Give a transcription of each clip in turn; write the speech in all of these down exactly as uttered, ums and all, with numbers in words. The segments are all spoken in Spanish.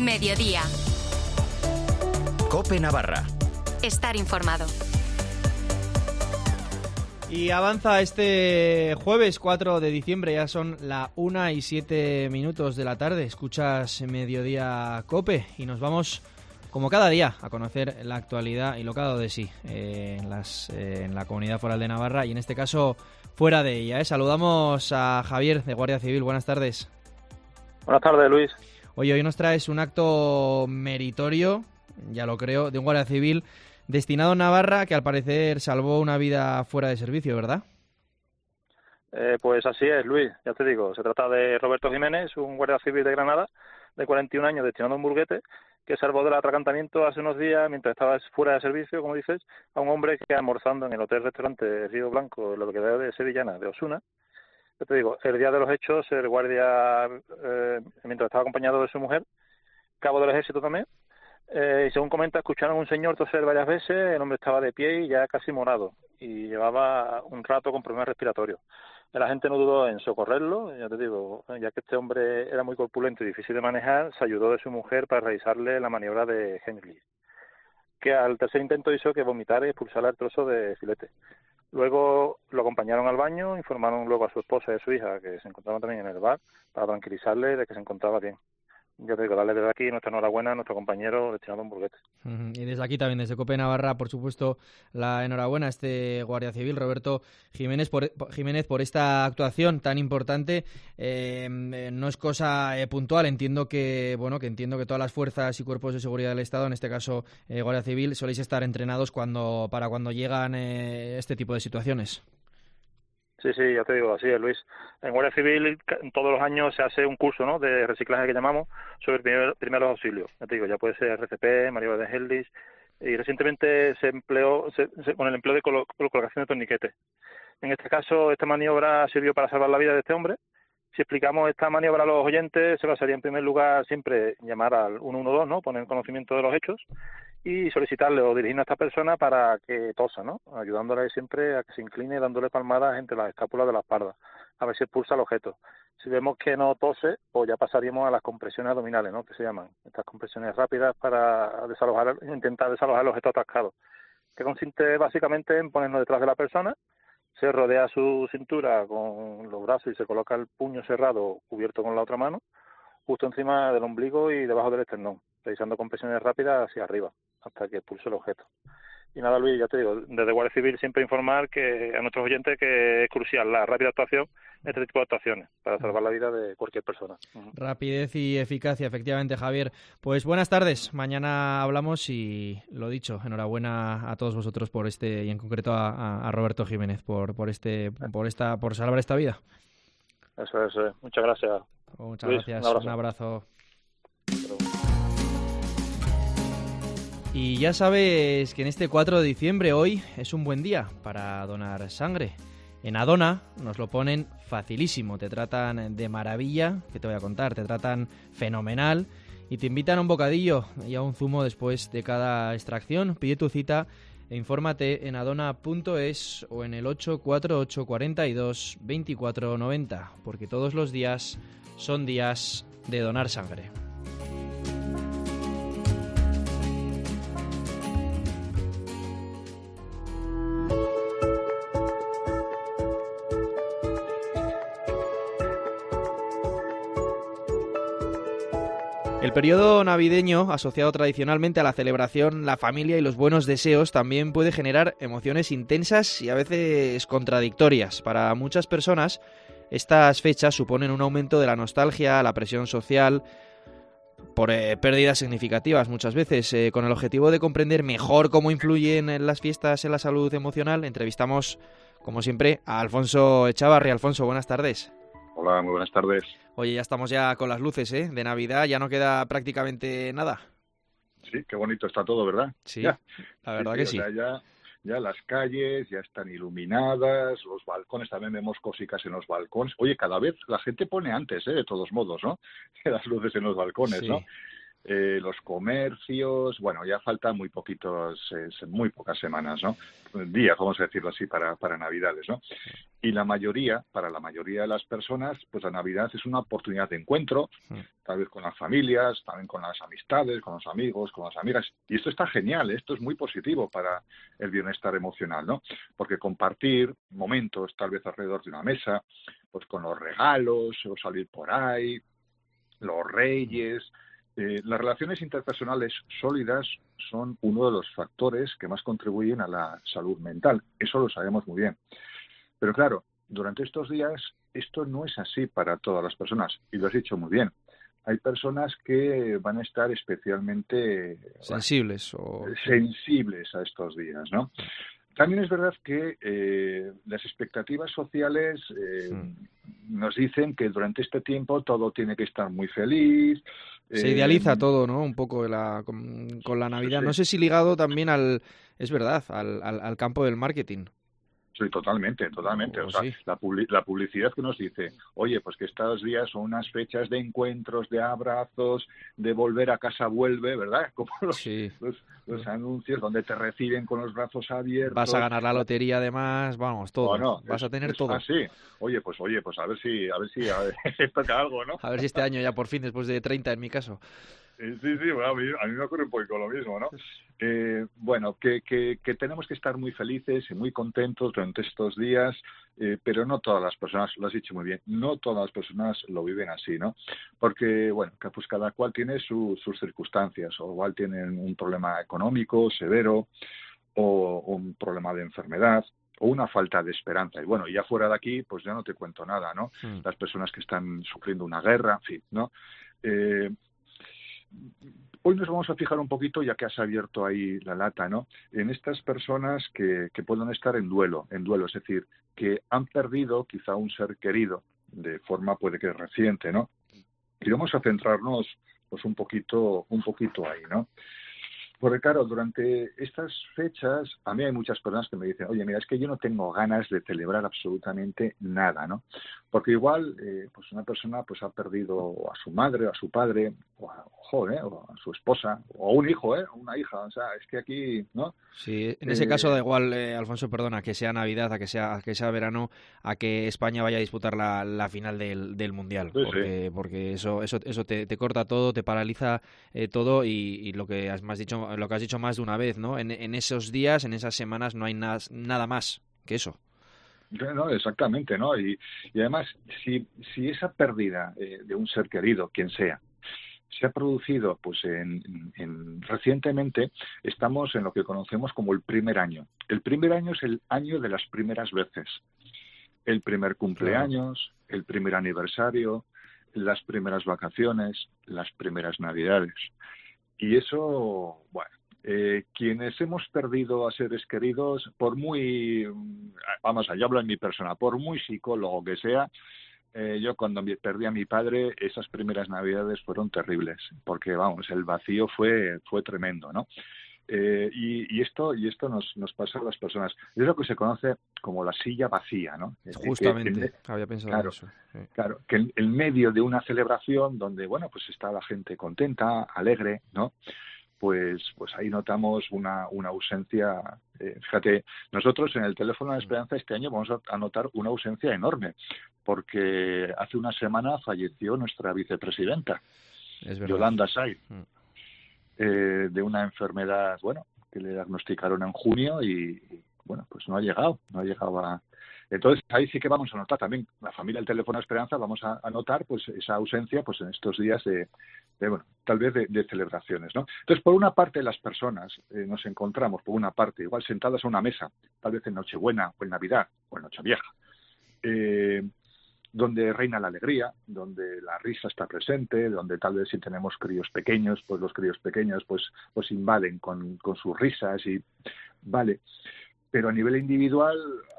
Mediodía. COPE Navarra. Estar informado. Y avanza este jueves cuatro de diciembre, ya son la una y siete minutos de la tarde. Escuchas Mediodía COPE y nos vamos, como cada día, a conocer la actualidad y lo que ha dado de sí eh, en, las, eh, en la Comunidad Foral de Navarra y en este caso fuera de ella. ¿eh? Saludamos a Javier de Guardia Civil. Buenas tardes. Buenas tardes, Luis. Oye, hoy nos traes un acto meritorio, ya lo creo, de un Guardia Civil destinado a Navarra que al parecer salvó una vida fuera de servicio, ¿verdad? Eh, pues así es, Luis, ya te digo, se trata de Roberto Jiménez, un guardia civil de Granada, de cuarenta y un años, destinado a un burguete, que salvó del atracantamiento hace unos días, mientras estaba fuera de servicio, como dices, a un hombre que almorzando en el hotel-restaurante Río Blanco, en la localidad de Sevillana, de Osuna. Ya te digo, el día de los hechos, el guardia, eh, mientras estaba acompañado de su mujer, cabo del ejército también, Eh, y según comenta, escucharon a un señor toser varias veces, el hombre estaba de pie y ya casi morado, y llevaba un rato con problemas respiratorios. La gente no dudó en socorrerlo, ya te digo, ya que este hombre era muy corpulento y difícil de manejar, se ayudó de su mujer para realizarle la maniobra de Heimlich, que al tercer intento hizo que vomitara y expulsara el trozo de filete. Luego lo acompañaron al baño, informaron luego a su esposa y a su hija, que se encontraban también en el bar, para tranquilizarle de que se encontraba bien. Yo te digo, darle desde aquí nuestra enhorabuena a nuestro compañero destinado a un burguete. Uh-huh. Y desde aquí también, desde COPE Navarra, por supuesto, la enhorabuena a este Guardia Civil, Roberto Jiménez, por, Jiménez, por esta actuación tan importante. Eh, no es cosa eh, puntual, entiendo que bueno que entiendo que todas las fuerzas y cuerpos de seguridad del Estado, en este caso eh, Guardia Civil, soléis estar entrenados cuando para cuando llegan eh, este tipo de situaciones. Sí, sí, ya te digo, así es, Luis. En Guardia Civil todos los años se hace un curso, ¿no?, de reciclaje que llamamos, sobre primer, primeros auxilios. Ya te digo, ya puede ser R C P, maniobra de Heimlich, y recientemente se empleó se, se, con el empleo de colo, colocación de torniquetes. En este caso, esta maniobra sirvió para salvar la vida de este hombre. Si explicamos esta maniobra a los oyentes, se basaría en primer lugar siempre en llamar al uno uno dos, ¿no?, poner conocimiento de los hechos, y solicitarle o dirigirnos a esta persona para que tosa, ¿no?, ayudándole siempre a que se incline, dándole palmadas entre las escápulas de la espalda, a ver si expulsa el objeto. Si vemos que no tose, pues ya pasaríamos a las compresiones abdominales, ¿no?, que se llaman estas compresiones rápidas para desalojar, intentar desalojar el objeto atascado, que consiste básicamente en ponernos detrás de la persona, se rodea su cintura con los brazos y se coloca el puño cerrado cubierto con la otra mano, justo encima del ombligo y debajo del esternón, realizando compresiones rápidas hacia arriba, hasta que expulse el objeto. Y nada, Luis, ya te digo, desde Guardia Civil siempre informar que a nuestros oyentes que es crucial la rápida actuación en este tipo de actuaciones, para salvar la vida de cualquier persona. Uh-huh. Rapidez y eficacia, efectivamente, Javier. Pues buenas tardes, mañana hablamos y lo dicho, enhorabuena a todos vosotros por este, y en concreto a, a Roberto Jiménez, por por este por esta por salvar esta vida. Eso es, eso es. Muchas gracias. Muchas Luis, gracias, un abrazo. Un abrazo. Y ya sabes que en este cuatro de diciembre, hoy, es un buen día para donar sangre. En Adona nos lo ponen facilísimo, te tratan de maravilla, que te voy a contar, te tratan fenomenal y te invitan a un bocadillo y a un zumo después de cada extracción. Pide tu cita e infórmate en adona punto es o en el ocho cuatro ocho cuatro dos, dos cuatro nueve cero, porque todos los días son días de donar sangre. El periodo navideño, asociado tradicionalmente a la celebración, la familia y los buenos deseos, también puede generar emociones intensas y a veces contradictorias. Para muchas personas, estas fechas suponen un aumento de la nostalgia, la presión social, por eh, pérdidas significativas muchas veces. Eh, con el objetivo de comprender mejor cómo influyen las fiestas en la salud emocional, entrevistamos, como siempre, a Alfonso Echavarri. Alfonso, buenas tardes. Hola, muy buenas tardes. Oye, ya estamos ya con las luces, ¿eh? De Navidad, ya no queda prácticamente nada. Sí, qué bonito está todo, ¿verdad? Sí, ya. la verdad sí, que sí. sí. O sea, ya, ya las calles ya están iluminadas, los balcones, también vemos cositas en los balcones. Oye, cada vez la gente pone antes, ¿eh? De todos modos, ¿no? Las luces en los balcones, sí. ¿no? eh, los comercios, bueno, ya faltan muy poquitos, eh, muy pocas semanas, ¿no? Días, vamos a decirlo así, para, para Navidades, ¿no? Y la mayoría, para la mayoría de las personas, pues la Navidad es una oportunidad de encuentro, tal vez con las familias, también con las amistades, con los amigos, con las amigas. Y esto está genial, esto es muy positivo para el bienestar emocional, ¿no? Porque compartir momentos, tal vez alrededor de una mesa, pues con los regalos, o salir por ahí, los reyes. Eh, las relaciones interpersonales sólidas son uno de los factores que más contribuyen a la salud mental. Eso lo sabemos muy bien. Pero claro, durante estos días esto no es así para todas las personas. Y lo has dicho muy bien. Hay personas que van a estar especialmente sensibles bueno, o sensibles a estos días, ¿no? También es verdad que eh, las expectativas sociales eh, hmm. nos dicen que durante este tiempo todo tiene que estar muy feliz. Se eh, idealiza todo, ¿no? Un poco la, con, con la Navidad. Sí. No sé si ligado también al, es verdad, al, al, al campo del marketing. Sí, totalmente, totalmente. Oh, o sea, sí. la, publi la publicidad que nos dice, oye, pues que estos días son unas fechas de encuentros, de abrazos, de volver a casa vuelve, ¿verdad? Como los, sí. los, los anuncios donde te reciben con los brazos abiertos. Vas a ganar la lotería además, vamos, todo. Bueno, Vas es, a tener es todo. así. Oye, pues oye, pues a ver si, a ver si a ver, toca algo, ¿no? A ver si este año ya por fin, después de treinta en mi caso. Sí, sí, bueno, a, mí, a mí me ocurre un poco lo mismo, ¿no? Eh, bueno, que, que, que tenemos que estar muy felices y muy contentos durante estos días, eh, pero no todas las personas, lo has dicho muy bien, no todas las personas lo viven así, ¿no? Porque, bueno, que pues cada cual tiene su, sus circunstancias, o igual tienen un problema económico severo, o un problema de enfermedad, o una falta de esperanza. Y bueno, ya fuera de aquí, pues ya no te cuento nada, ¿no? Mm. Las personas que están sufriendo una guerra, en fin, ¿no? Eh, Hoy nos vamos a fijar un poquito, ya que has abierto ahí la lata, ¿no? En estas personas que, que pueden estar en duelo, en duelo, es decir, que han perdido quizá un ser querido de forma puede que reciente, ¿no? Y vamos a centrarnos pues un poquito, un poquito ahí, ¿no? Porque claro, durante estas fechas a mí hay muchas personas que me dicen, oye, mira, es que yo no tengo ganas de celebrar absolutamente nada, ¿no? Porque igual, eh, pues una persona pues ha perdido a su madre, o a su padre, o a, ojo, ¿eh? o a su esposa, o a un hijo, ¿eh? Una hija, o sea, es que aquí, ¿no? Sí, en ese eh... caso da igual, eh, Alfonso, perdona, que sea Navidad, a que sea, a que sea verano, a que España vaya a disputar la, la final del, del Mundial, sí, porque, sí. porque eso, eso, eso te, te corta todo, te paraliza eh, todo y, y lo que has más dicho, lo que has dicho más de una vez, ¿no? En, en esos días, en esas semanas no hay nada, nada más que eso. No, exactamente, ¿no? Y, y además, si, si esa pérdida eh, de un ser querido, quien sea, se ha producido, pues, en, en, recientemente estamos en lo que conocemos como el primer año. El primer año es el año de las primeras veces. El primer cumpleaños, claro. El primer aniversario, las primeras vacaciones, las primeras navidades. Y eso, bueno, eh, quienes hemos perdido a seres queridos, por muy, vamos a, yo hablo en mi persona, por muy psicólogo que sea, eh, yo cuando perdí a mi padre, esas primeras navidades fueron terribles, porque vamos, el vacío fue, fue tremendo, ¿no? Eh, y, y esto y esto nos, nos pasa a las personas. Es lo que se conoce como la silla vacía, ¿no? Justamente, que, que, había pensado claro, en eso. Sí. Claro, que en, en medio de una celebración donde, bueno, pues está la gente contenta, alegre, ¿no? Pues, pues ahí notamos una, una ausencia. Eh, fíjate, nosotros en el teléfono de Esperanza este año vamos a notar una ausencia enorme, porque hace una semana falleció nuestra vicepresidenta, es Yolanda Saiz, mm. eh, de una enfermedad, bueno, que le diagnosticaron en junio y, y, bueno, pues no ha llegado, no ha llegado a... Entonces, ahí sí que vamos a notar también, la familia del Teléfono de Esperanza, vamos a, a notar pues esa ausencia pues en estos días de, de bueno, tal vez de, de celebraciones, ¿no? Entonces, por una parte, las personas eh, nos encontramos, por una parte, igual sentadas a una mesa, tal vez en Nochebuena o en Navidad o en Nochevieja, eh, donde reina la alegría, donde la risa está presente, donde tal vez si tenemos críos pequeños, pues los críos pequeños pues, pues invaden con, con sus risas y vale. Pero a nivel individual,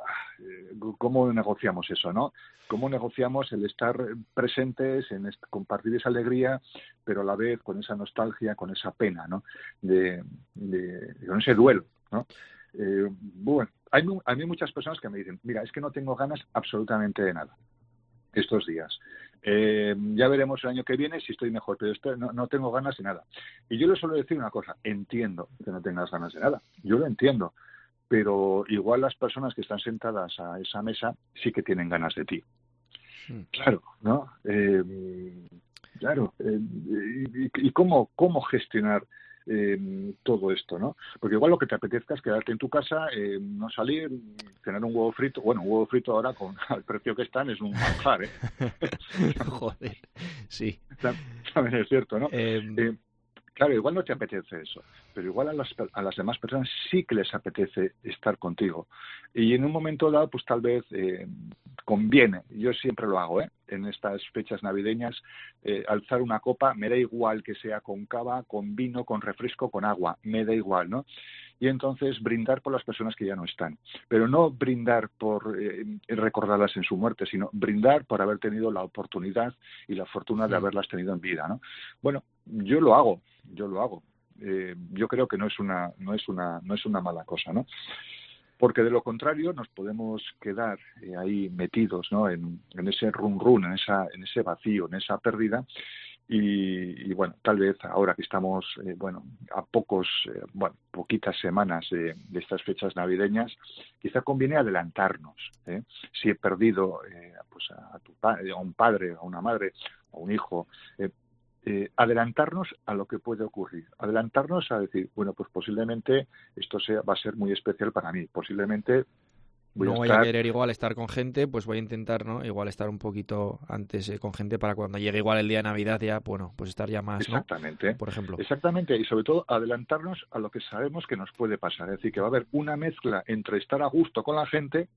¿cómo negociamos eso, no? ¿Cómo negociamos el estar presentes, en est- compartir esa alegría, pero a la vez con esa nostalgia, con esa pena, ¿no? De, de, con ese duelo, ¿no? Eh, bueno, hay, hay muchas personas que me dicen, mira, es que no tengo ganas absolutamente de nada estos días. Eh, ya veremos el año que viene si estoy mejor, pero esto, no, no tengo ganas de nada. Y yo le suelo decir una cosa, entiendo que no tengas ganas de nada, yo lo entiendo, pero igual las personas que están sentadas a esa mesa sí que tienen ganas de ti. Sí. Claro, ¿no? Eh, claro, eh, y, y cómo, cómo gestionar Eh, todo esto, ¿no? Porque igual lo que te apetezca es quedarte en tu casa, eh, no salir, tener un huevo frito. Bueno, un huevo frito ahora con el precio que están es un manjar, ¿eh? Joder, sí. También es cierto, ¿no? Eh... Eh, claro, igual no te apetece eso, pero igual a las, a las demás personas sí que les apetece estar contigo. Y en un momento dado, pues tal vez eh, conviene, yo siempre lo hago, ¿eh? En estas fechas navideñas, eh, alzar una copa, me da igual que sea con cava, con vino, con refresco, con agua, me da igual, ¿no? Y entonces brindar por las personas que ya no están. Pero no brindar por eh, recordarlas en su muerte, sino brindar por haber tenido la oportunidad y la fortuna de haberlas tenido en vida, ¿no? Bueno, yo lo hago, yo lo hago. Eh, yo creo que no es una, no es una, no es una mala cosa, ¿no? Porque de lo contrario nos podemos quedar eh, ahí metidos, ¿no? En, en ese run run, en esa, en ese vacío, en esa pérdida. Y, y bueno, tal vez ahora que estamos, eh, bueno, a pocos, eh, bueno, poquitas semanas de, de estas fechas navideñas, quizá conviene adelantarnos, ¿eh? Si he perdido, eh, pues a tu padre, a un padre, a una madre, a un hijo, eh, Eh, adelantarnos a lo que puede ocurrir, adelantarnos a decir, bueno, pues posiblemente esto sea, va a ser muy especial para mí, posiblemente voy no a voy estar... a querer igual estar con gente, pues voy a intentar, ¿no? Igual estar un poquito antes eh, con gente para cuando llegue igual el día de Navidad ya, bueno, pues estar ya más, ¿no? Exactamente. Por ejemplo. Exactamente, y sobre todo adelantarnos a lo que sabemos que nos puede pasar, es decir, que va a haber una mezcla entre estar a gusto con la gente,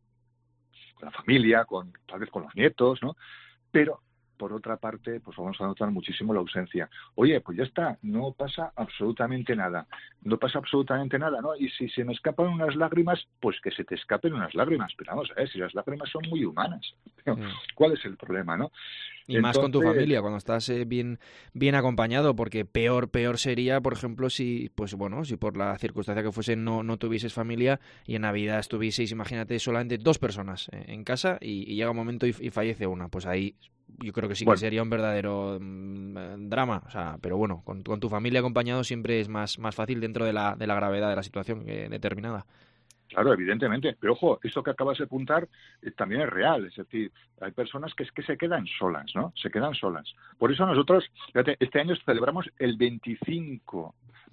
con la familia, con tal vez con los nietos, ¿no? Pero por otra parte, pues vamos a notar muchísimo la ausencia. Oye, pues ya está, no pasa absolutamente nada. No pasa absolutamente nada, ¿no? Y si se me escapan unas lágrimas, pues que se te escapen unas lágrimas. Pero vamos a ver, si las lágrimas son muy humanas. ¿Cuál es el problema, no? Y Entonces... más con tu familia, cuando estás eh, bien bien acompañado, porque peor peor sería, por ejemplo, si pues bueno, si por la circunstancia que fuese no, no tuvieses familia y en Navidad estuvieseis, imagínate, solamente dos personas eh, en casa y, y llega un momento y, y fallece una, pues ahí yo creo que sí que bueno. sería un verdadero mmm, drama, o sea, pero bueno, con, con tu familia acompañado siempre es más, más fácil dentro de la, de la gravedad de la situación eh, determinada. Claro, evidentemente. Pero ojo, eso que acabas de apuntar eh, también es real. Es decir, hay personas que es que se quedan solas, ¿no? Se quedan solas. Por eso nosotros, fíjate, este año celebramos el veinticinco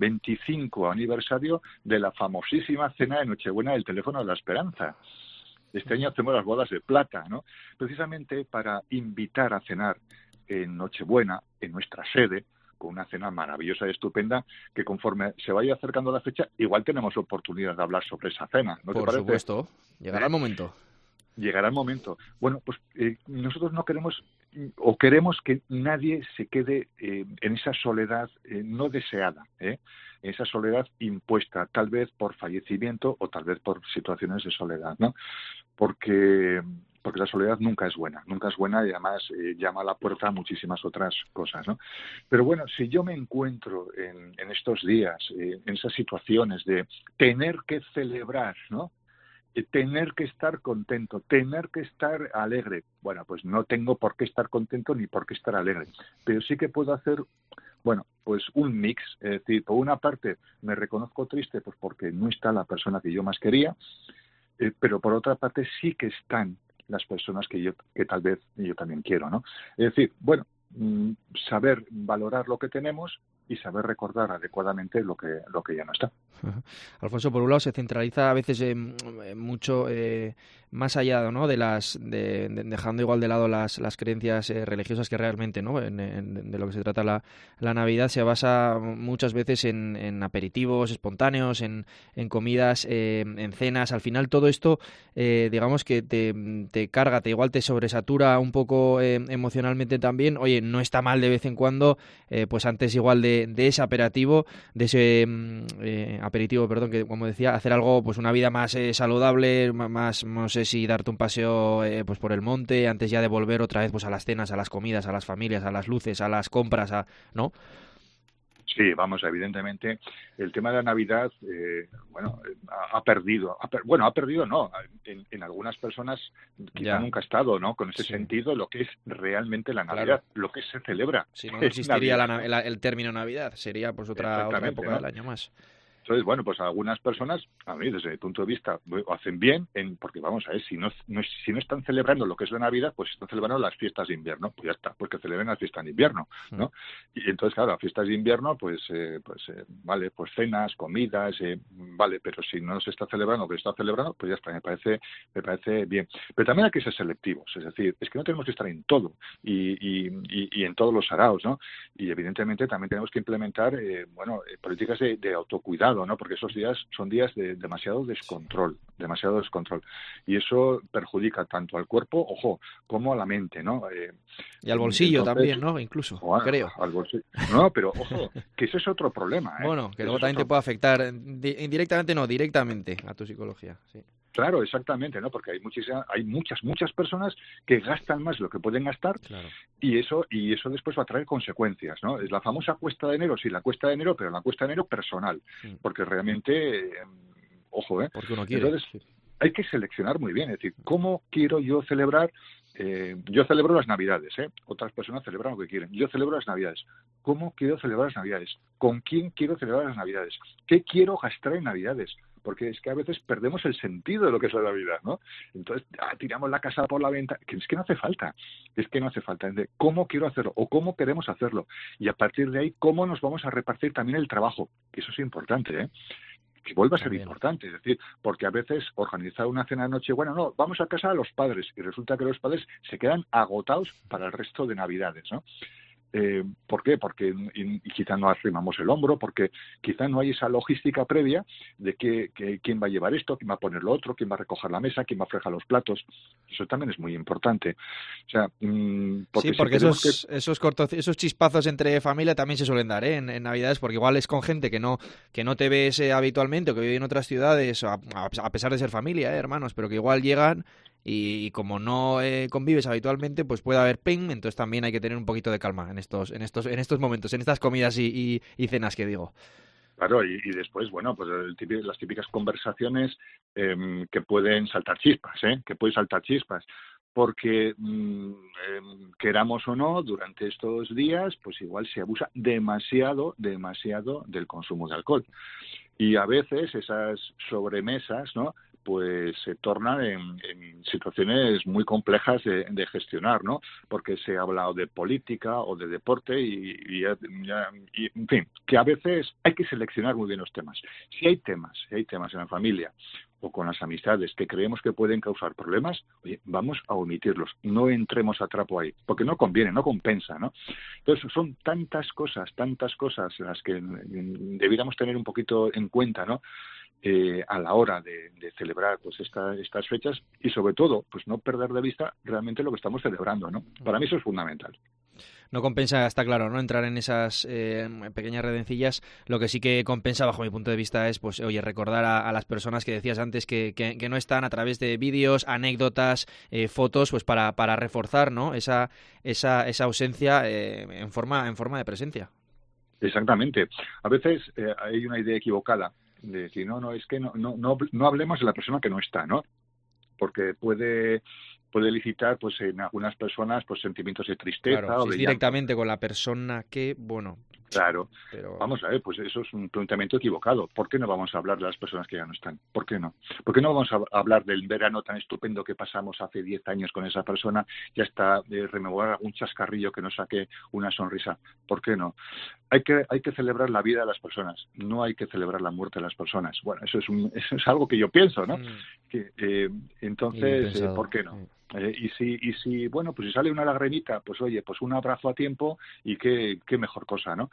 aniversario de la famosísima cena de Nochebuena del Teléfono de la Esperanza. Este año hacemos las bodas de plata, ¿no? Precisamente para invitar a cenar en Nochebuena, en nuestra sede, con una cena maravillosa y estupenda, que conforme se vaya acercando la fecha, igual tenemos oportunidad de hablar sobre esa cena, ¿no te Por parece? supuesto, llegará ¿Eh? el momento. Llegará el momento. Bueno, pues eh, nosotros no queremos, o queremos que nadie se quede eh, en esa soledad eh, no deseada, ¿eh? esa soledad impuesta, tal vez por fallecimiento o tal vez por situaciones de soledad, ¿no? Porque porque la soledad nunca es buena, nunca es buena y además eh, llama a la puerta a muchísimas otras cosas, ¿no? Pero bueno, si yo me encuentro en, en estos días, eh, en esas situaciones de tener que celebrar, ¿no? Eh, tener que estar contento, tener que estar alegre, bueno, pues no tengo por qué estar contento ni por qué estar alegre, pero sí que puedo hacer, bueno, pues un mix, es decir, por una parte me reconozco triste pues porque no está la persona que yo más quería, eh, pero por otra parte sí que están las personas que yo que tal vez yo también quiero, ¿no? Es decir, bueno, mmm, saber valorar lo que tenemos y saber recordar adecuadamente lo que lo que ya no está. Alfonso, por un lado se centraliza a veces eh, mucho eh, más allá, ¿no? de las de, de, dejando igual de lado las, las creencias eh, religiosas que realmente, ¿no? En, en, de lo que se trata la, la Navidad se basa muchas veces en, en aperitivos espontáneos, en, en comidas, eh, en cenas. Al final todo esto, eh, digamos que te, te carga, te igual te sobresatura un poco eh, emocionalmente también. Oye, no está mal de vez en cuando, eh, pues antes igual de, de ese aperitivo, de ese eh, aperitivo, perdón, que como decía, hacer algo, pues una vida más eh, saludable, más, no sé si darte un paseo eh, pues por el monte, antes ya de volver otra vez pues a las cenas, a las comidas, a las familias, a las luces, a las compras, a, ¿no? Sí, vamos, evidentemente el tema de la Navidad, eh, bueno, ha, ha perdido, ha per, bueno, ha perdido no, en, en algunas personas quizá ya. nunca ha estado, ¿no? Con ese sí. sentido, lo que es realmente la Navidad, claro. lo que se celebra. Si no, no existiría Navidad, la, ¿no? el, el término Navidad, sería pues otra, otra época, ¿no?, del año más. Entonces, bueno, pues algunas personas, a mí, desde mi punto de vista, lo hacen bien, en, porque vamos a ver, si no, no, si no están celebrando lo que es la Navidad, pues están celebrando las fiestas de invierno, pues ya está, porque celebran las fiestas de invierno, ¿no? Y entonces, claro, las fiestas de invierno, pues, eh, pues eh, vale, pues cenas, comidas, eh, vale, pero si no se está celebrando lo que se está celebrando, pues ya está, me parece, me parece bien. Pero también hay que ser selectivos, es decir, es que no tenemos que estar en todo y, y, y, y en todos los saraos, ¿no? Y evidentemente también tenemos que implementar, eh, bueno, eh, políticas de, de autocuidado, ¿no? Porque esos días son días de demasiado descontrol, demasiado descontrol. Y eso perjudica tanto al cuerpo, ojo, como a la mente, ¿no? Eh, y al bolsillo entonces, también, ¿no? Incluso, bueno, creo. Al bolsillo. No, pero ojo, que ese es otro problema, ¿eh? Bueno, que luego también otro... te puede afectar, indirectamente no, directamente a tu psicología, sí. Claro, exactamente, ¿no? Porque hay muchísimas, hay muchas, muchas personas que gastan más de lo que pueden gastar, claro. y eso y eso después va a traer consecuencias, ¿no? Es la famosa cuesta de enero, sí, la cuesta de enero, pero la cuesta de enero personal, sí. porque realmente, eh, ojo, ¿eh? Porque uno quiere. Entonces, sí. hay que seleccionar muy bien, es decir, ¿cómo quiero yo celebrar? Eh, yo celebro las Navidades, ¿eh? Otras personas celebran lo que quieren. Yo celebro las Navidades. ¿Cómo quiero celebrar las Navidades? ¿Con quién quiero celebrar las Navidades? ¿Qué quiero gastar en Navidades? Porque es que a veces perdemos el sentido de lo que es la Navidad, ¿no? Entonces, ah, tiramos la casa por la ventana. Que es que no hace falta. Es que no hace falta. Entonces, ¿cómo quiero hacerlo? ¿O cómo queremos hacerlo? Y a partir de ahí, ¿cómo nos vamos a repartir también el trabajo? Que eso es importante, ¿eh? Que vuelva a ser También. importante, es decir, porque a veces organizar una cena de Nochebuena, no, vamos a casa a los padres, y resulta que los padres se quedan agotados para el resto de Navidades, ¿no? Eh, ¿Por qué? Porque y, y quizá no arrimamos el hombro, porque quizá no hay esa logística previa de que, que quién va a llevar esto, quién va a poner lo otro, quién va a recoger la mesa, quién va a fregar los platos. Eso también es muy importante. O sea, mmm, porque sí, porque si esos, que... esos cortos, esos chispazos entre familia también se suelen dar, ¿eh? en, en Navidades, porque igual es con gente que no que no te ves eh, habitualmente o que vive en otras ciudades, a, a pesar de ser familia, ¿eh, hermanos? Pero que igual llegan y, y como no eh, convives habitualmente, pues puede haber ping, entonces también hay que tener un poquito de calma en estos en estos en estos momentos, en estas comidas y, y, y cenas que digo. Claro, y, y después, bueno, pues el típico, las típicas conversaciones eh, que pueden saltar chispas, ¿eh? Que pueden saltar chispas. Porque mmm, eh, queramos o no, durante estos días, pues igual se abusa demasiado, demasiado del consumo de alcohol. Y a veces esas sobremesas, ¿no?, pues se tornan en, en situaciones muy complejas de, de gestionar, ¿no? Porque se ha hablado de política o de deporte y, y, ya, y, en fin, que a veces hay que seleccionar muy bien los temas. Si hay temas, si hay temas en la familia o con las amistades que creemos que pueden causar problemas, oye, vamos a omitirlos, no entremos a trapo ahí, porque no conviene, no compensa, ¿no? Entonces son tantas cosas, tantas cosas las que debiéramos tener un poquito en cuenta, ¿no? Eh, a la hora de, de celebrar pues esta, estas fechas y sobre todo pues no perder de vista realmente lo que estamos celebrando, ¿no? Para mí eso es fundamental. No compensa, está claro, no entrar en esas eh, pequeñas redencillas. Lo que sí que compensa, bajo mi punto de vista, es pues oye recordar a, a las personas que decías antes que, que, que no están, a través de vídeos, anécdotas, eh, fotos, pues para, para reforzar, ¿no?, esa esa esa ausencia eh, en forma en forma de presencia. Exactamente. A veces eh, hay una idea equivocada de decir, no, no, es que no, no, no, no hablemos de la persona que no está, ¿no? Porque puede puede elicitar, pues en algunas personas, pues sentimientos de tristeza. Claro, o si de es directamente llanto con la persona que, bueno... Claro, pero... vamos a ver, pues eso es un planteamiento equivocado. ¿Por qué no vamos a hablar de las personas que ya no están? ¿Por qué no? ¿Por qué no vamos a hablar del verano tan estupendo que pasamos hace diez años con esa persona y hasta de rememorar algún chascarrillo que nos saque una sonrisa? ¿Por qué no? Hay que hay que celebrar la vida de las personas, no hay que celebrar la muerte de las personas. Bueno, eso es un, eso es algo que yo pienso, ¿no? Mm. Que, eh, entonces, eh, ¿por qué no? Mm. Eh, y si y si bueno, pues si sale una lagrimita, pues oye, pues un abrazo a tiempo y qué qué mejor cosa, ¿no?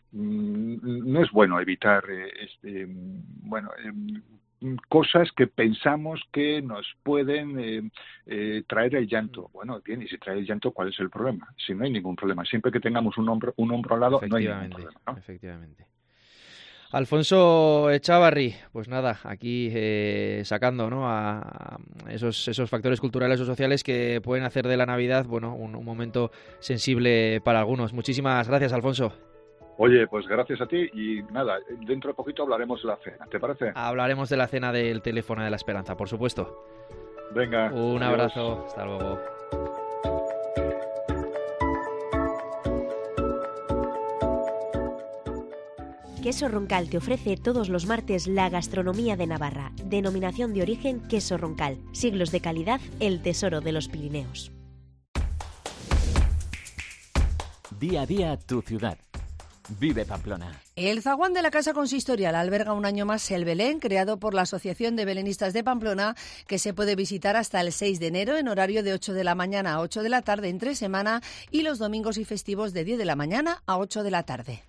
Mm, no es bueno evitar eh, este bueno eh, cosas que pensamos que nos pueden eh, eh, traer el llanto. Bueno, bien, y si trae el llanto, ¿cuál es el problema? Si no hay ningún problema, siempre que tengamos un hombro un hombro al lado, no hay ningún problema, ¿no? Efectivamente. Alfonso Echavarri, pues nada, aquí eh, sacando, ¿no?, a esos esos factores culturales o sociales que pueden hacer de la Navidad, bueno, un, un momento sensible para algunos. Muchísimas gracias, Alfonso. Oye, pues gracias a ti y nada, dentro de poquito hablaremos de la cena, ¿te parece? Hablaremos de la cena del teléfono de la esperanza, por supuesto. Venga. Un adiós. abrazo, hasta luego. Queso Roncal te ofrece todos los martes la gastronomía de Navarra, denominación de origen Queso Roncal, siglos de calidad, el tesoro de los Pirineos. Día a día tu ciudad. Vive Pamplona. El zaguán de la Casa Consistorial alberga un año más el Belén, creado por la Asociación de Belenistas de Pamplona, que se puede visitar hasta el seis de enero en horario de ocho de la mañana a ocho de la tarde entre semana y los domingos y festivos de diez de la mañana a ocho de la tarde.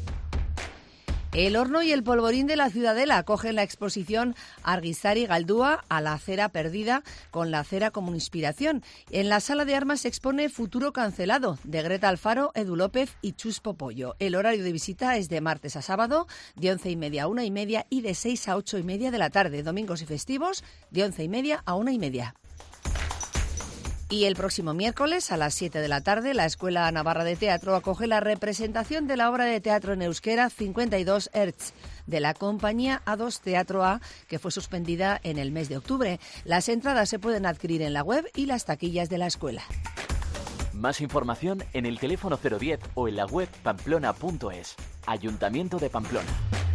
El horno y el polvorín de la Ciudadela acogen la exposición Argizari Galdúa a la acera perdida, con la acera como inspiración. En la sala de armas se expone Futuro Cancelado, de Greta Alfaro, Edu López y Chus Popollo. El horario de visita es de martes a sábado, de once y media a una y media y de seis a ocho y media de la tarde. Domingos y festivos, de once y media a una y media. Y el próximo miércoles, a las siete de la tarde, la Escuela Navarra de Teatro acoge la representación de la obra de teatro en euskera cincuenta y dos Hertz, de la compañía A dos Teatro A, que fue suspendida en el mes de octubre. Las entradas se pueden adquirir en la web y las taquillas de la escuela. Más información en el teléfono cero diez o en la web pamplona punto es. Ayuntamiento de Pamplona.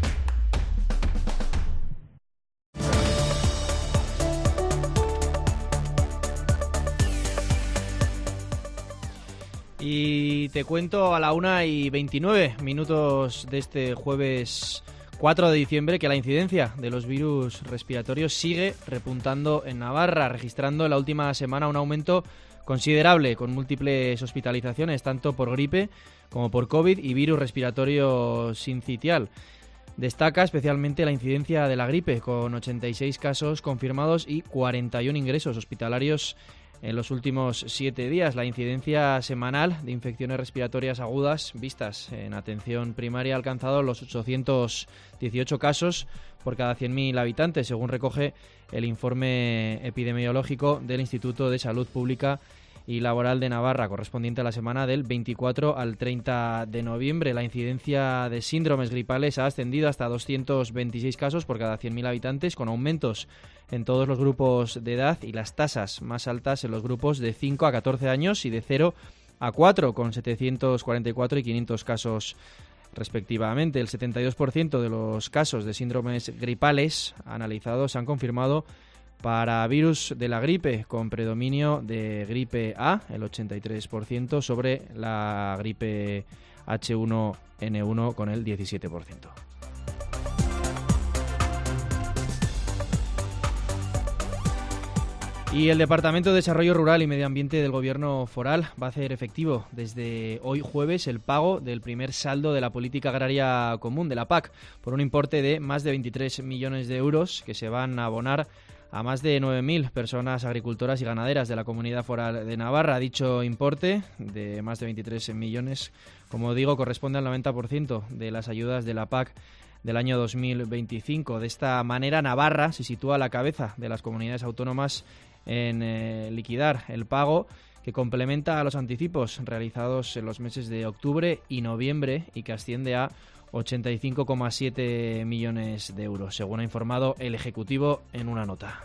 Y te cuento a la una y veintinueve minutos de este jueves cuatro de diciembre que la incidencia de los virus respiratorios sigue repuntando en Navarra, registrando en la última semana un aumento considerable, con múltiples hospitalizaciones, tanto por gripe como por COVID y virus respiratorio sincitial. Destaca especialmente la incidencia de la gripe, con ochenta y seis casos confirmados y cuarenta y uno ingresos hospitalarios en los últimos siete días. La incidencia semanal de infecciones respiratorias agudas vistas en atención primaria ha alcanzado los ochocientos dieciocho casos por cada cien mil habitantes, según recoge el informe epidemiológico del Instituto de Salud Pública y Laboral de Navarra, correspondiente a la semana del veinticuatro al treinta de noviembre. La incidencia de síndromes gripales ha ascendido hasta doscientos veintiséis casos por cada cien mil habitantes, con aumentos en todos los grupos de edad y las tasas más altas en los grupos de cinco a catorce años y de cero a cuatro, con setecientos cuarenta y cuatro y quinientos casos respectivamente. El setenta y dos por ciento de los casos de síndromes gripales analizados se han confirmado para virus de la gripe, con predominio de gripe A, el ochenta y tres por ciento, sobre la gripe hache uno ene uno con el diecisiete por ciento. Y el Departamento de Desarrollo Rural y Medio Ambiente del Gobierno Foral va a hacer efectivo desde hoy jueves el pago del primer saldo de la Política Agraria Común, de la P A C, por un importe de más de veintitrés millones de euros que se van a abonar a más de nueve mil personas agricultoras y ganaderas de la Comunidad Foral de Navarra. Dicho importe de más de veintitrés millones, como digo, corresponde al noventa por ciento de las ayudas de la P A C del año dos mil veinticinco. De esta manera, Navarra se sitúa a la cabeza de las comunidades autónomas en eh, liquidar el pago, que complementa a los anticipos realizados en los meses de octubre y noviembre y que asciende a ochenta y cinco coma siete millones de euros, según ha informado el Ejecutivo en una nota.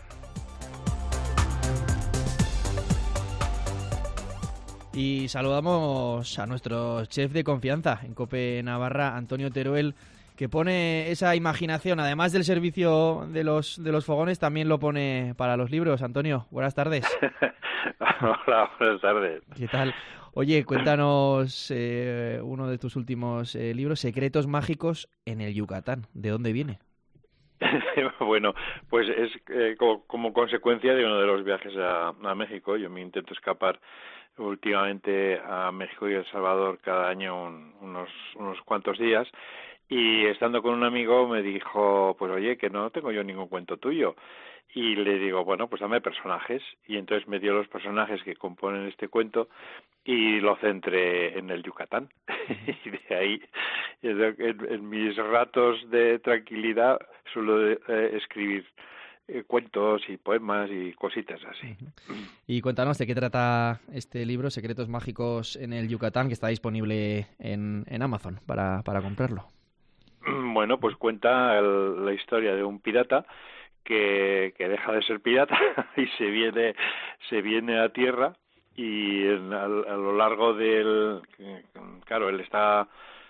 Y saludamos a nuestro chef de confianza en COPE Navarra, Antonio Teruel, que pone esa imaginación, además del servicio de los de los fogones, también lo pone para los libros. Antonio, buenas tardes. Hola, buenas tardes. ¿Qué tal? Oye, cuéntanos eh, uno de tus últimos eh, libros, Secretos Mágicos en el Yucatán. ¿De dónde viene? Bueno, pues es eh, como, como consecuencia de uno de los viajes a, a México. Yo me intento escapar últimamente a México y El Salvador cada año un, unos, unos cuantos días. Y estando con un amigo me dijo, pues oye, que no tengo yo ningún cuento tuyo. Y le digo, bueno, pues dame personajes. Y entonces me dio los personajes que componen este cuento y lo centré en el Yucatán. Y de ahí, en, en mis ratos de tranquilidad, suelo eh, escribir eh, cuentos y poemas y cositas así. Y cuéntanos de qué trata este libro, Secretos Mágicos en el Yucatán, que está disponible en, en Amazon para, para comprarlo. Bueno, pues cuenta el, la historia de un pirata que, que deja de ser pirata y se viene, se viene a tierra y en, a, a lo largo del... Claro, él está...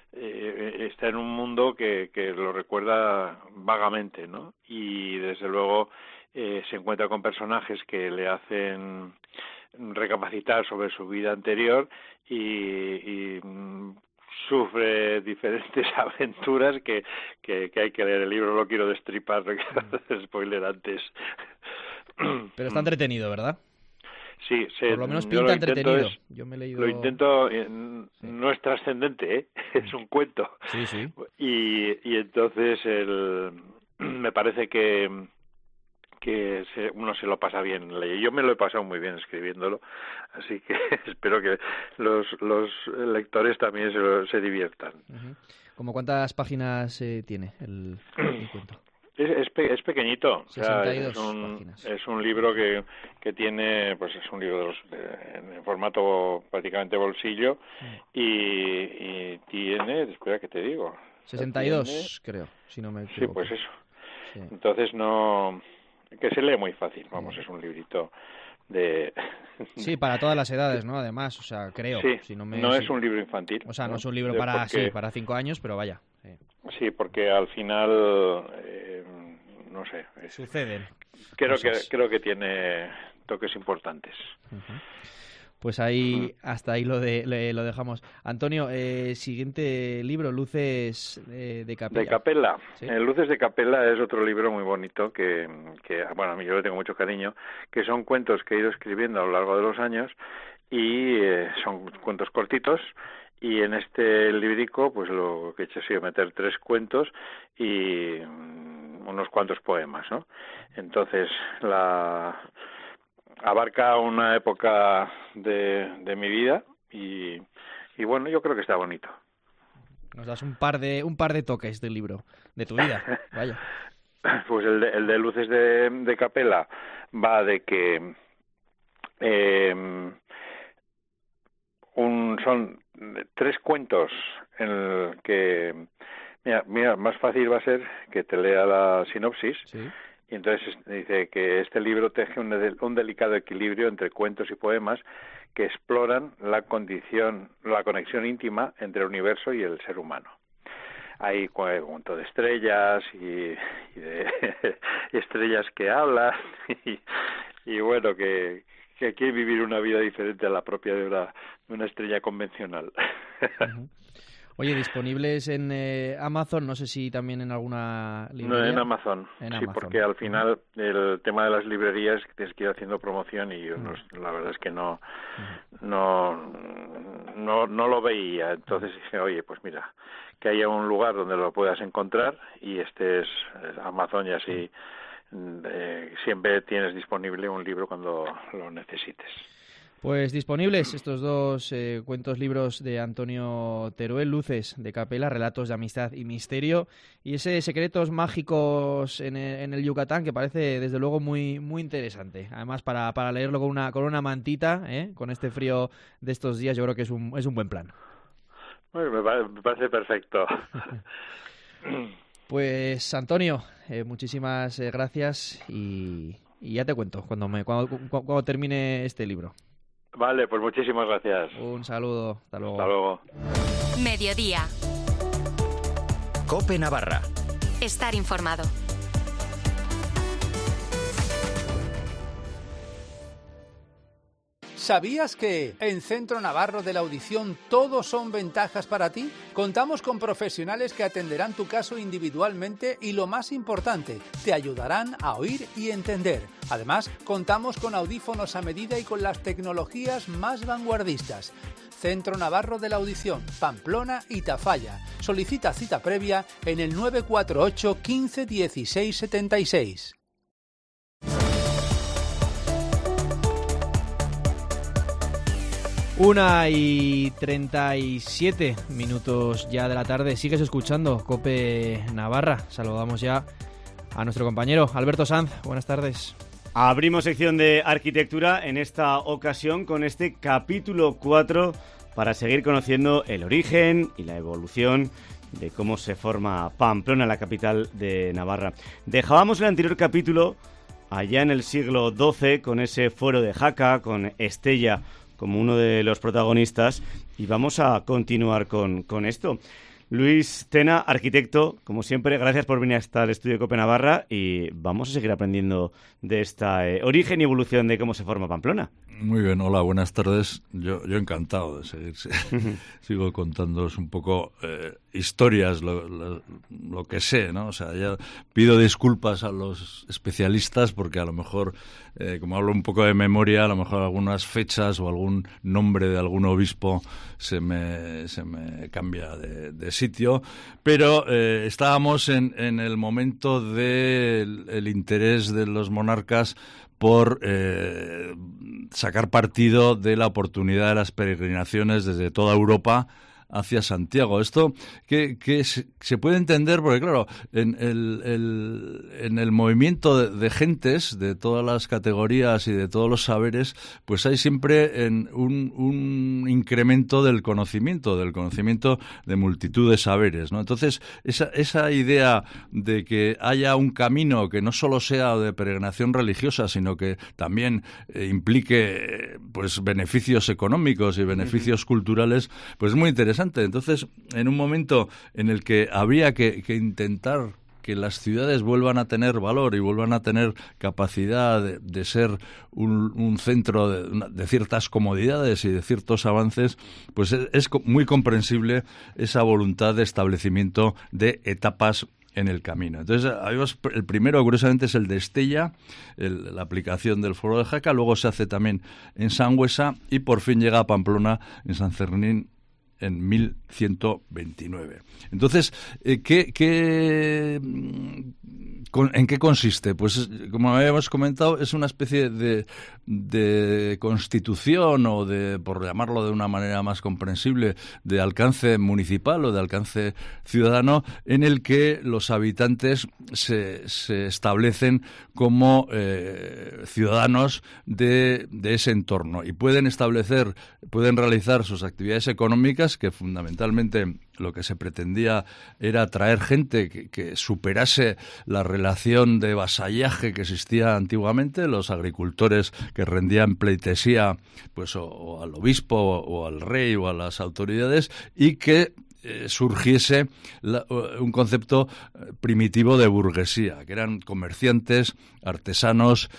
Eh, está en un mundo que, que lo recuerda vagamente, ¿no? Y desde luego eh, se encuentra con personajes que le hacen recapacitar sobre su vida anterior y, y mm, sufre diferentes aventuras que, que, que hay que leer el libro. No lo quiero destripar, no quiero hacer spoiler antes. Pero está entretenido, ¿verdad? Sí, se, por lo menos pinta entretenido. Es, Yo me he leído... Lo intento, eh, no es trascendente, ¿eh? Es un cuento. Sí, sí. Y, y entonces el, me parece que, que se, uno se lo pasa bien. Yo me lo he pasado muy bien escribiéndolo, así que espero que los, los lectores también se, lo, se diviertan. Uh-huh. ¿Cómo cuántas páginas eh, tiene el, el cuento? Es, es, pe, es pequeñito, o sea, sesenta y dos es, un, páginas. Es un libro que, que tiene, pues es un libro de los, de, en formato prácticamente bolsillo mm. y, y tiene, espera que te digo. sesenta y dos, tiene, creo, si no me equivoco. Sí, pues eso. Sí. Entonces no, que se lee muy fácil, vamos, sí. Es un librito de... Sí, para todas las edades, ¿no? Además, o sea, creo. Sí, si no me, no si... es un libro infantil. O sea, no, no es un libro de para, porque... sí, para cinco años, pero vaya. Sí. Sí, porque al final, eh, no sé. Es, Suceden. Creo cosas. que creo que tiene toques importantes. Uh-huh. Pues ahí, uh-huh. hasta ahí lo de le, lo dejamos. Antonio, eh, siguiente libro, Luces eh, de Capella. De Capella. ¿Sí? Eh, Luces de Capella es otro libro muy bonito que, que, bueno, a mí yo le tengo mucho cariño, que son cuentos que he ido escribiendo a lo largo de los años y eh, son cuentos cortitos. Y en este librico, pues lo que he hecho ha sido meter tres cuentos y unos cuantos poemas, ¿no? Entonces, la abarca una época de, de mi vida y, y bueno, yo creo que está bonito. Nos das un par de un par de toques del libro, de tu vida, vaya. Pues el de, el de Luces de, de Capella va de que eh, un, son tres cuentos en el que, mira, mira, más fácil va a ser que te lea la sinopsis. Sí. Y entonces dice que este libro teje un, de, un delicado equilibrio entre cuentos y poemas que exploran la condición, la conexión íntima entre el universo y el ser humano. Hay un montón de estrellas y, y de y estrellas que hablan y, y bueno, que, que hay que vivir una vida diferente a la propia de una, de una estrella convencional. Uh-huh. Oye, disponibles en eh, Amazon, no sé si también en alguna librería. No, en Amazon, en sí, Amazon. Porque al final el tema de las librerías tienes que ir haciendo promoción y yo no, la verdad es que no, no, no, no lo veía. Entonces dije, oye, pues mira, que haya un lugar donde lo puedas encontrar y este es Amazon y así eh, siempre tienes disponible un libro cuando lo necesites. Pues disponibles estos dos eh, cuentos libros de Antonio Teruel, Luces de Capella, relatos de amistad y misterio, y ese Secretos Mágicos en el, en el Yucatán, que parece desde luego muy muy interesante. Además, para, para leerlo con una con una mantita, ¿eh? Con este frío de estos días, yo creo que es un es un buen plan. Bueno, me, parece, me parece perfecto. Pues Antonio, eh, muchísimas eh, gracias y, y ya te cuento cuando me cuando, cuando, cuando termine este libro. Vale, pues muchísimas gracias. Un saludo, hasta luego. Hasta luego. Mediodía. COPE Navarra. Estar informado. ¿Sabías que en Centro Navarro de la Audición todos son ventajas para ti? Contamos con profesionales que atenderán tu caso individualmente y, lo más importante, te ayudarán a oír y entender. Además, contamos con audífonos a medida y con las tecnologías más vanguardistas. Centro Navarro de la Audición, Pamplona y Tafalla. Solicita cita previa en el nueve cuatro ocho, quince, dieciséis, setenta y seis. Una y treinta y siete minutos ya de la tarde. Sigues escuchando COPE Navarra. Saludamos ya a nuestro compañero Alberto Sanz. Buenas tardes. Abrimos sección de arquitectura en esta ocasión con este capítulo cuatro para seguir conociendo el origen y la evolución de cómo se forma Pamplona, la capital de Navarra. Dejábamos el anterior capítulo allá en el siglo doce con ese fuero de Jaca, con Estella como uno de los protagonistas, y vamos a continuar con, con esto. Luis Tena, arquitecto, como siempre, gracias por venir hasta el estudio de Cope Navarra y vamos a seguir aprendiendo de esta eh, origen y evolución de cómo se forma Pamplona. Muy bien, hola, buenas tardes. Yo, yo encantado de seguir. Sigo contándoos un poco eh, historias, lo, lo, lo que sé, ¿no? O sea, ya pido disculpas a los especialistas porque a lo mejor, eh, como hablo un poco de memoria, a lo mejor algunas fechas o algún nombre de algún obispo se me, se me cambia de, de sitio. Pero eh, estábamos en, en el momento del el interés de los monarcas por eh, sacar partido de la oportunidad de las peregrinaciones desde toda Europa hacia Santiago. Esto que, que se, se puede entender porque, claro, en el, el, en el movimiento de, de gentes de todas las categorías y de todos los saberes, pues hay siempre en un, un incremento del conocimiento, del conocimiento de multitud de saberes, ¿no? Entonces, esa, esa idea de que haya un camino que no solo sea de peregrinación religiosa, sino que también eh, implique pues beneficios económicos y beneficios uh-huh. culturales, pues es muy interesante. Entonces, en un momento en el que habría que, que intentar que las ciudades vuelvan a tener valor y vuelvan a tener capacidad de, de ser un, un centro de, de ciertas comodidades y de ciertos avances, pues es, es muy comprensible esa voluntad de establecimiento de etapas en el camino. Entonces, el primero, curiosamente, es el de Estella, el, la aplicación del Foro de Jaca, luego se hace también en Sangüesa y por fin llega a Pamplona, en San Fermín, en mil ciento veintinueve. Entonces, eh, ¿qué, qué, con, ¿en qué consiste? Pues, como habíamos comentado, es una especie de, de constitución o de, por llamarlo de una manera más comprensible, de alcance municipal o de alcance ciudadano, en el que los habitantes se, se establecen como eh, ciudadanos de, de ese entorno y pueden establecer, pueden realizar sus actividades económicas, que fundamentalmente lo que se pretendía era atraer gente que, que superase la relación de vasallaje que existía antiguamente, los agricultores que rendían pleitesía pues o, o al obispo o, o al rey o a las autoridades, y que Eh, surgiese la, un concepto primitivo de burguesía, que eran comerciantes, artesanos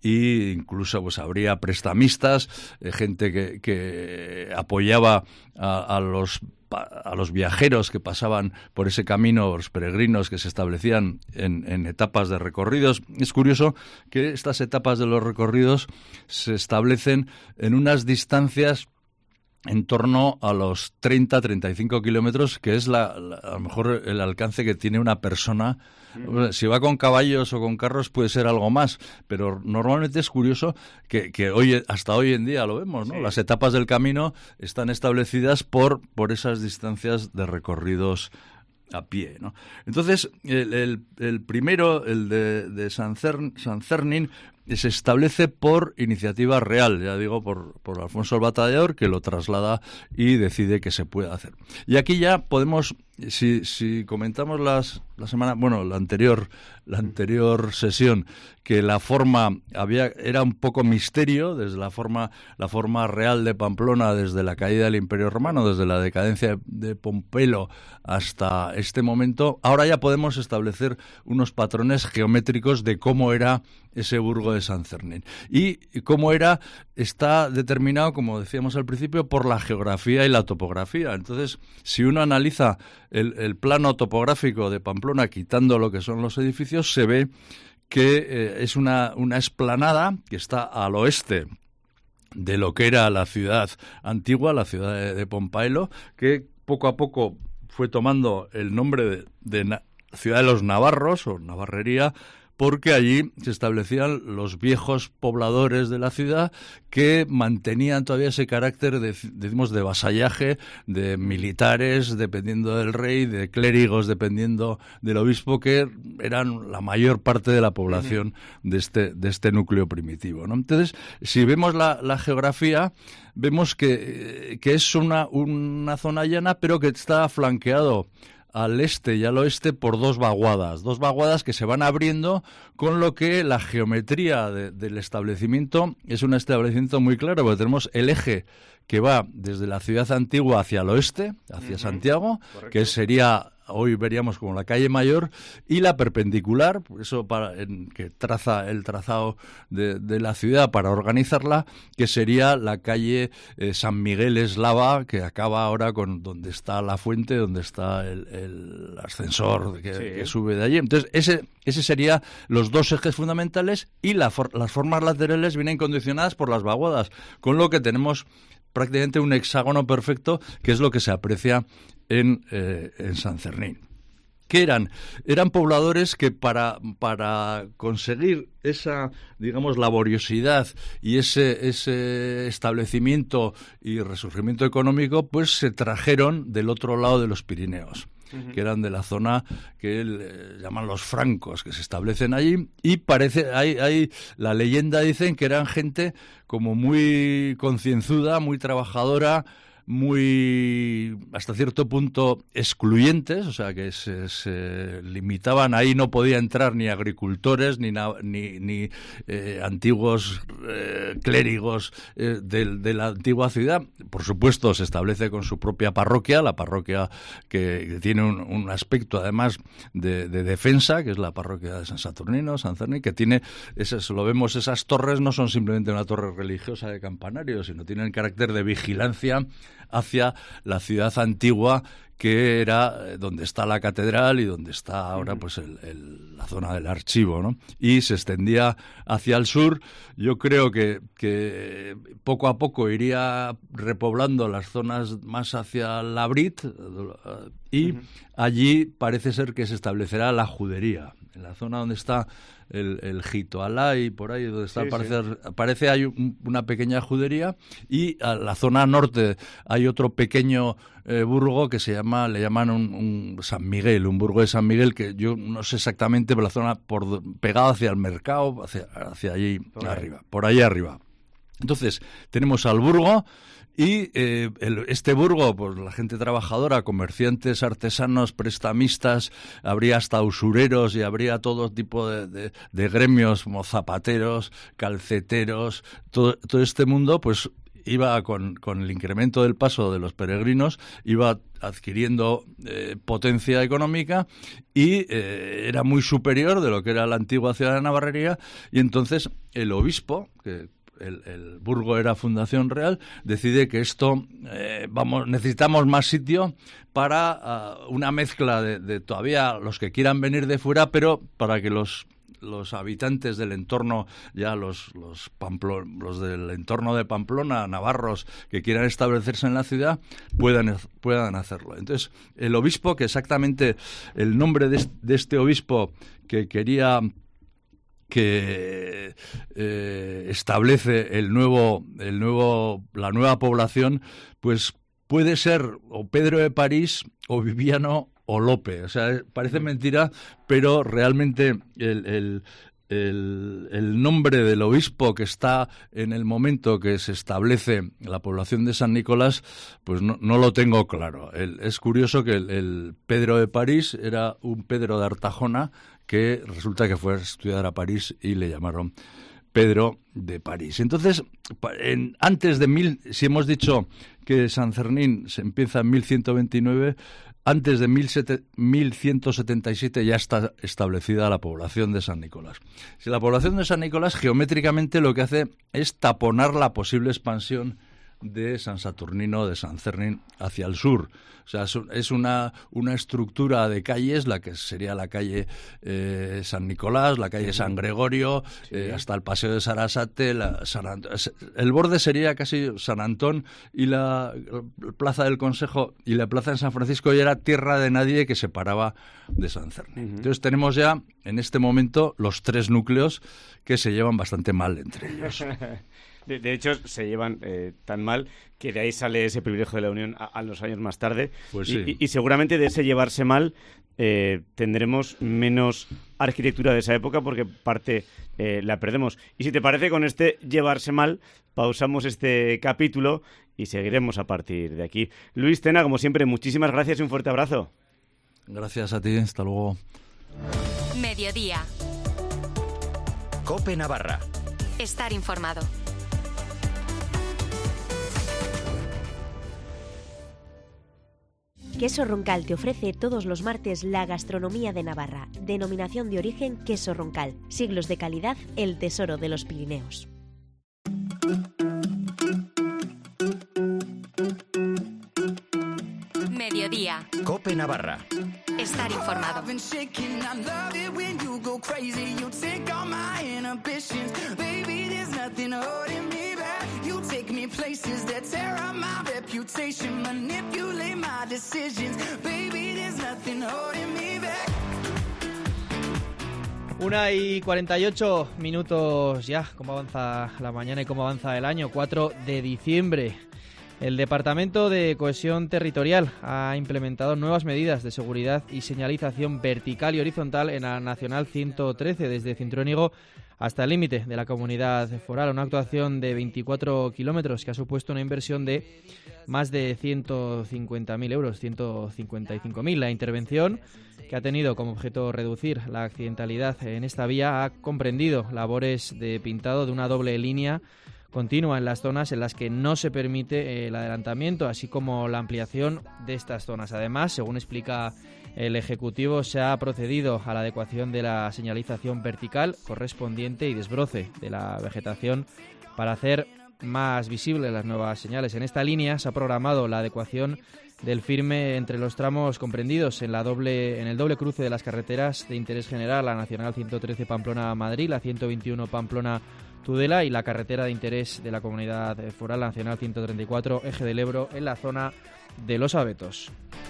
e incluso pues habría prestamistas, eh, gente que, que apoyaba a, a los a los viajeros que pasaban por ese camino, los peregrinos que se establecían en, en etapas de recorridos. Es curioso que estas etapas de los recorridos se establecen en unas distancias en torno a los treinta a treinta y cinco kilómetros, que es la, la, a lo mejor el alcance que tiene una persona. Mm. Si va con caballos o con carros puede ser algo más, pero normalmente es curioso que, que hoy hasta hoy en día lo vemos, ¿no? Sí. Las etapas del camino están establecidas por, por esas distancias de recorridos a pie, ¿no? Entonces, el, el, el primero, el de, de San, Cern, San Fermín, se establece por iniciativa real, ya digo, por, por Alfonso el Batallador, que lo traslada y decide que se puede hacer. Y aquí ya podemos, si, si comentamos las, la semana, bueno, la anterior, la anterior sesión, que la forma había era un poco misterio, desde la forma, la forma real de Pamplona, desde la caída del Imperio Romano, desde la decadencia de Pompeyo hasta este momento. Ahora ya podemos establecer unos patrones geométricos de cómo era ese burgo de San Fermín. Y cómo era, está determinado, como decíamos al principio, por la geografía y la topografía. Entonces, si uno analiza el, el plano topográfico de Pamplona, quitando lo que son los edificios, se ve que eh, es una, una explanada que está al oeste de lo que era la ciudad antigua, la ciudad de, de Pompeyo, que poco a poco fue tomando el nombre de, de na, ciudad de los navarros o navarrería, porque allí se establecían los viejos pobladores de la ciudad que mantenían todavía ese carácter de, decimos, de vasallaje, de militares dependiendo del rey, de clérigos dependiendo del obispo, que eran la mayor parte de la población uh-huh. de este de este núcleo primitivo, ¿no? Entonces, si vemos la, la geografía, vemos que, que es una, una zona llana, pero que está flanqueado al este y al oeste por dos vaguadas, dos vaguadas que se van abriendo, con lo que la geometría de, del establecimiento es un establecimiento muy claro, porque tenemos el eje que va desde la ciudad antigua hacia el oeste, hacia uh-huh. Santiago, correcto. Que sería, hoy veríamos como la calle Mayor, y la perpendicular, eso para en, que traza el trazado de, de la ciudad para organizarla, que sería la calle eh, San Miguel Eslava, que acaba ahora con donde está la fuente, donde está el, el ascensor que, sí. que sube de allí. Entonces, ese, ese sería los dos ejes fundamentales, y la for, las formas laterales vienen condicionadas por las vaguadas, con lo que tenemos prácticamente un hexágono perfecto, que es lo que se aprecia en, eh, en San Cernín. ¿Qué eran? Eran pobladores que para, para conseguir esa, digamos, laboriosidad y ese, ese establecimiento y resurgimiento económico, pues se trajeron del otro lado de los Pirineos, uh-huh. que eran de la zona que eh, llaman los francos, que se establecen allí, y parece, hay, hay, la leyenda dicen que eran gente como muy concienzuda, muy trabajadora, muy, hasta cierto punto, excluyentes, o sea, que se, se limitaban, ahí no podía entrar ni agricultores, ni, ni, ni eh, antiguos eh, clérigos eh, de, de la antigua ciudad. Por supuesto, se establece con su propia parroquia, la parroquia que, que tiene un, un aspecto, además, de, de defensa, que es la parroquia de San Saturnino, San Cernín, que tiene, esas, lo vemos, esas torres no son simplemente una torre religiosa de campanario, sino tienen carácter de vigilancia hacia la ciudad antigua, que era donde está la catedral y donde está ahora pues el, el, la zona del archivo, ¿no? Y se extendía hacia el sur. Yo creo que, que poco a poco iría repoblando las zonas más hacia la Brit, y uh-huh. allí parece ser que se establecerá la judería, en la zona donde está el, el Jitoalá y por ahí donde está, sí, parece, sí. parece hay un, una pequeña judería, y a la zona norte hay otro pequeño eh, burgo que se llama, le llaman un, un San Miguel, un burgo de San Miguel, que yo no sé exactamente, pero la zona por, pegada hacia el mercado, hacia, hacia allí por arriba, ahí. por ahí arriba. Entonces, tenemos al burgo. Y eh, el, este burgo, pues la gente trabajadora, comerciantes, artesanos, prestamistas, habría hasta usureros y habría todo tipo de, de, de gremios como zapateros, calceteros, todo, todo este mundo, pues iba con, con el incremento del paso de los peregrinos, iba adquiriendo eh, potencia económica y eh, era muy superior de lo que era la antigua ciudad de Navarrería, y entonces el obispo, que El, el burgo era fundación real, decide que esto, eh, vamos, necesitamos más sitio para uh, una mezcla de, de todavía los que quieran venir de fuera, pero para que los los habitantes del entorno, ya los los, Pamplo, los del entorno de Pamplona, navarros, que quieran establecerse en la ciudad, puedan, puedan hacerlo. Entonces, el obispo, que exactamente el nombre de, de este obispo que quería que eh, establece el nuevo, el nuevo, la nueva población, pues puede ser o Pedro de París o Viviano o Lope. O sea, parece mentira, pero realmente el, el, el, el nombre del obispo que está en el momento que se establece la población de San Nicolás, pues no, no lo tengo claro. El, es curioso que el, el Pedro de París era un Pedro de Artajona, que resulta que fue a estudiar a París y le llamaron Pedro de París. Entonces, en, antes de mil, si hemos dicho que San Cernín se empieza en mil ciento veintinueve, antes de mil ciento setenta y siete ya está establecida la población de San Nicolás. Si la población de San Nicolás geométricamente lo que hace es taponar la posible expansión de San Saturnino de San Cernin hacia el sur. O sea, es una, una estructura de calles, la que sería la calle eh, San Nicolás, la calle San Gregorio, sí. eh, hasta el Paseo de Sarasate, la San Ant- el borde sería casi San Antón, y la Plaza del Consejo y la Plaza de San Francisco ya era tierra de nadie que separaba de San Cernin. Uh-huh. Entonces tenemos ya en este momento los tres núcleos que se llevan bastante mal entre ellos. De, de hecho, se llevan eh, tan mal que de ahí sale ese privilegio de la Unión a, a los años más tarde. Pues y, sí. y, y seguramente de ese llevarse mal eh, tendremos menos arquitectura de esa época porque parte eh, la perdemos. Y si te parece, con este llevarse mal, pausamos este capítulo y seguiremos a partir de aquí. Luis Tena, como siempre, muchísimas gracias y un fuerte abrazo. Gracias a ti, hasta luego. Mediodía. COPE Navarra. Estar informado. Queso Roncal te ofrece todos los martes la gastronomía de Navarra, denominación de origen Queso Roncal, siglos de calidad, el tesoro de los Pirineos. Mediodía. COPE Navarra. Estar informado. Una y cuarenta y ocho minutos ya, cómo avanza la mañana y cómo avanza el año, cuatro de diciembre. El Departamento de Cohesión Territorial ha implementado nuevas medidas de seguridad y señalización vertical y horizontal en la Nacional ciento trece, desde Cintruénigo hasta el límite de la comunidad foral. Una actuación de veinticuatro kilómetros que ha supuesto una inversión de más de ciento cincuenta mil euros, ciento cincuenta y cinco mil. La intervención, que ha tenido como objeto reducir la accidentalidad en esta vía, ha comprendido labores de pintado de una doble línea continua en las zonas en las que no se permite el adelantamiento, así como la ampliación de estas zonas. Además, según explica el Ejecutivo, se ha procedido a la adecuación de la señalización vertical correspondiente y desbroce de la vegetación para hacer más visibles las nuevas señales. En esta línea se ha programado la adecuación del firme entre los tramos comprendidos en la doble en el doble cruce de las carreteras de interés general, la Nacional ciento trece Pamplona-Madrid, la ciento veintiuno Pamplona-Tudela y la carretera de interés de la Comunidad Foral, la Nacional ciento treinta y cuatro Eje del Ebro, en la zona de Los Abetos.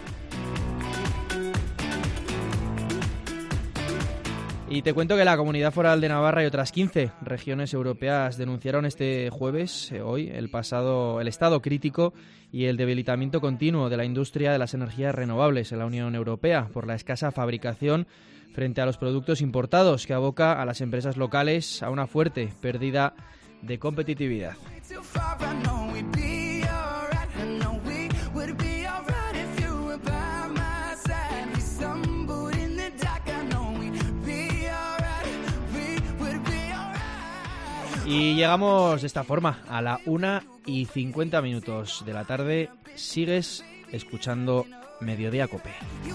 Y te cuento que la Comunidad Foral de Navarra y otras quince regiones europeas denunciaron este jueves, eh, hoy, el pasado el estado crítico y el debilitamiento continuo de la industria de las energías renovables en la Unión Europea por la escasa fabricación frente a los productos importados, que aboca a las empresas locales a una fuerte pérdida de competitividad. Y llegamos de esta forma a la una y cincuenta minutos de la tarde. Sigues escuchando Mediodía COPE.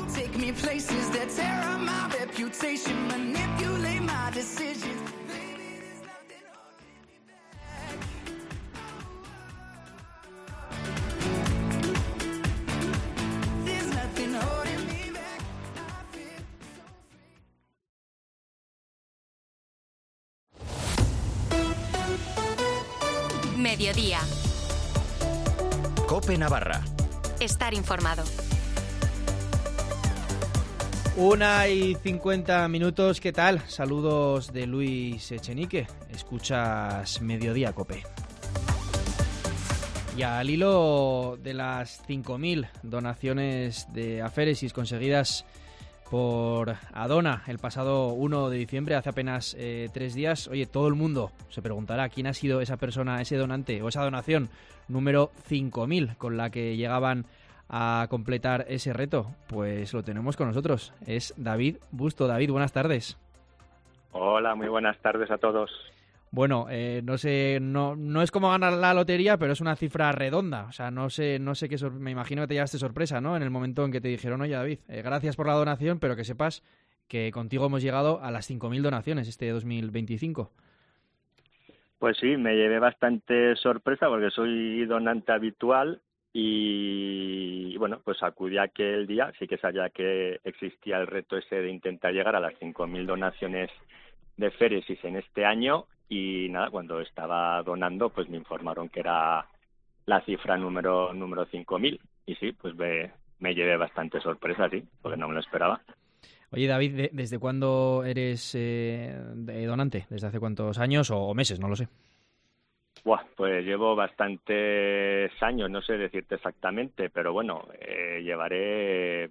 Mediodía. COPE Navarra. Estar informado. Una y cincuenta minutos, ¿qué tal? Saludos de Luis Echenique. Escuchas Mediodía COPE. Y al hilo de las cinco mil donaciones de aféresis conseguidas por Adona el pasado uno de diciembre, hace apenas eh, tres días. Oye, todo el mundo se preguntará quién ha sido esa persona, ese donante o esa donación número cinco mil con la que llegaban a completar ese reto. Pues lo tenemos con nosotros, es David Busto. David, buenas tardes. Hola, muy buenas tardes a todos. Bueno, eh, no sé, no, no es como ganar la lotería, pero es una cifra redonda. O sea, no sé, no sé qué, sor- me imagino que te llevaste sorpresa, ¿no? En el momento en que te dijeron, oye, David, eh, gracias por la donación, pero que sepas que contigo hemos llegado a las cinco mil donaciones este dos mil veinticinco. Pues sí, me llevé bastante sorpresa porque soy donante habitual y, bueno, pues acudí aquel día. Sí que sabía que existía el reto ese de intentar llegar a las cinco mil donaciones de féresis en este año y nada, cuando estaba donando pues me informaron que era la cifra número número cinco mil y sí, pues me, me llevé bastante sorpresa, sí, porque no me lo esperaba. Oye, David, ¿de, ¿desde cuándo eres eh, donante? ¿Desde hace cuántos años o, o meses? No lo sé. Buah, pues llevo bastantes años, no sé decirte exactamente, pero bueno, eh, llevaré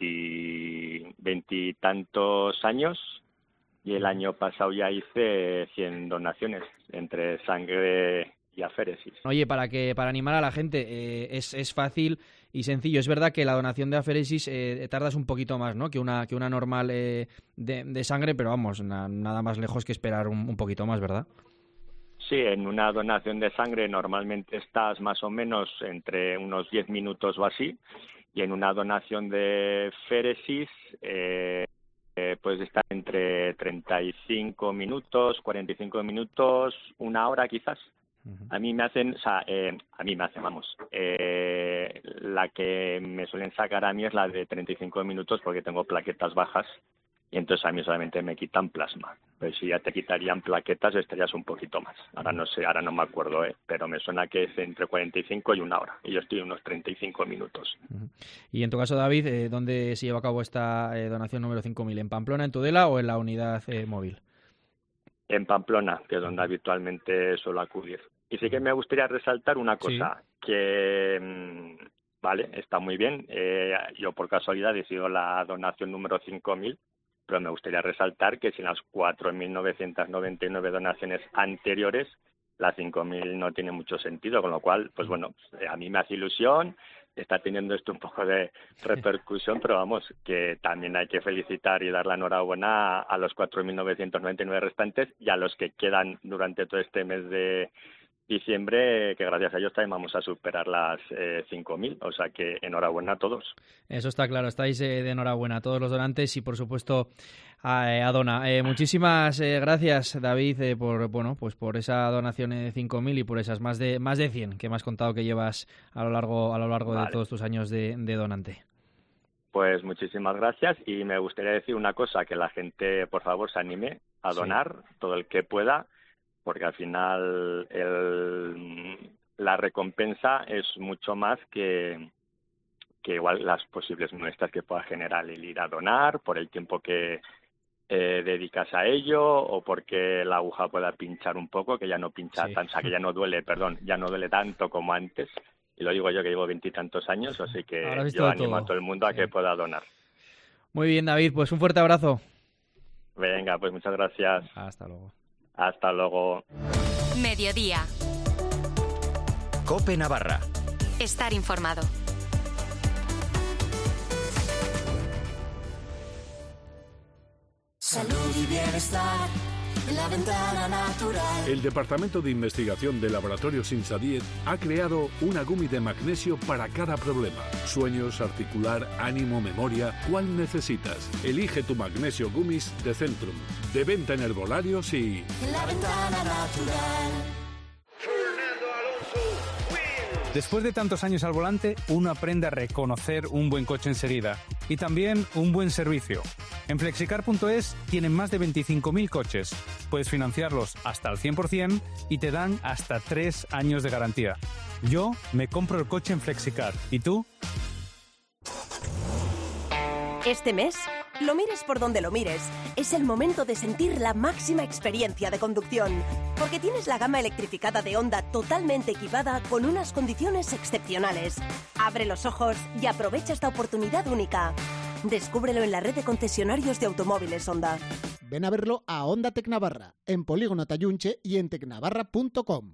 veintitantos años y el año pasado ya hice cien donaciones entre sangre y aféresis. Oye, para que para animar a la gente, eh, es, es fácil y sencillo. Es verdad que la donación de aféresis eh, tardas un poquito más, ¿no? Que una que una normal eh, de, de sangre, pero vamos, na, nada más lejos que esperar un, un poquito más, ¿verdad? Sí, en una donación de sangre normalmente estás más o menos entre unos diez minutos o así, y en una donación de féresis eh, eh, puedes estar entre treinta y cinco minutos, cuarenta y cinco minutos, una hora quizás. A mí me hacen, o sea, eh, a mí me hacen, vamos, eh, la que me suelen sacar a mí es la de treinta y cinco minutos porque tengo plaquetas bajas y entonces a mí solamente me quitan plasma. Pero si ya te quitarían plaquetas estarías un poquito más. Ahora no sé, ahora no me acuerdo, eh, pero me suena que es entre cuarenta y cinco y una hora y yo estoy unos treinta y cinco minutos. Y en tu caso, David, eh, ¿dónde se lleva a cabo esta eh, donación número cinco mil? ¿En Pamplona, en Tudela o en la unidad eh, móvil? En Pamplona, que es donde habitualmente suelo acudir. Y sí que me gustaría resaltar una cosa, sí. que, vale, está muy bien. Eh, yo por casualidad he sido la donación número cinco mil, pero me gustaría resaltar que si en las cuatro mil novecientas noventa y nueve donaciones anteriores, la cinco mil no tiene mucho sentido, con lo cual, pues bueno, a mí me hace ilusión. Está teniendo esto un poco de repercusión, pero vamos, que también hay que felicitar y dar la enhorabuena a los cuatro mil novecientos noventa y nueve restantes y a los que quedan durante todo este mes de diciembre, que gracias a ellos también vamos a superar las eh, cinco mil, o sea que enhorabuena a todos. Eso está claro, estáis eh, de enhorabuena a todos los donantes y por supuesto a, eh, a Dona. Eh, muchísimas eh, gracias, David, eh, por bueno pues por esa donación de cinco mil y por esas más de más de cien que me has contado que llevas a lo largo a lo largo vale. de todos tus años de, de donante. Pues muchísimas gracias y me gustaría decir una cosa, que la gente por favor se anime a donar sí. todo el que pueda, porque al final el, la recompensa es mucho más que, que igual las posibles muestras que pueda generar el ir a donar, por el tiempo que eh, dedicas a ello o porque la aguja pueda pinchar un poco, que ya no pincha sí. tan, o sea, que ya no duele, perdón, ya no duele tanto como antes. Y lo digo yo que llevo veintitantos años, así que yo animo todo. a todo el mundo a sí. que pueda donar. Muy bien, David, pues un fuerte abrazo. Venga, pues muchas gracias. Hasta luego. Hasta luego. Mediodía. COPE Navarra. Estar informado. Salud y bienestar en la ventana natural. El Departamento de Investigación de Laboratorios INSADIET ha creado una gumi de magnesio para cada problema. Sueños, articular, ánimo, memoria. ¿Cuál necesitas? Elige tu magnesio Gummies de Centrum. De venta en herbolarios y... En la ventana natural. Después de tantos años al volante, uno aprende a reconocer un buen coche enseguida y también un buen servicio. En flexicar punto es tienen más de veinticinco mil coches. Puedes financiarlos hasta el cien por ciento y te dan hasta tres años de garantía. Yo me compro el coche en Flexicar. ¿Y tú? Este mes, lo mires por donde lo mires, es el momento de sentir la máxima experiencia de conducción. Porque tienes la gama electrificada de Honda totalmente equipada con unas condiciones excepcionales. Abre los ojos y aprovecha esta oportunidad única. Descúbrelo en la red de concesionarios de automóviles Honda. Ven a verlo a Honda Tec Navarra, en Polígono Tayunche y en tecnavarra punto com.